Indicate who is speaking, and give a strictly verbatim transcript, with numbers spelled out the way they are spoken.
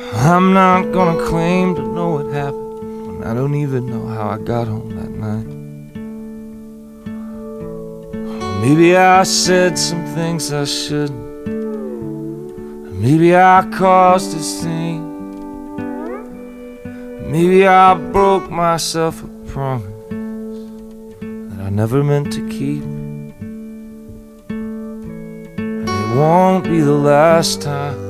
Speaker 1: I'm not gonna claim to know what happened when I don't even know how I got home that night. Or maybe I said some things I shouldn't. Maybe I caused a scene. Maybe I broke myself a promise that I never meant to keep. And it won't be the last time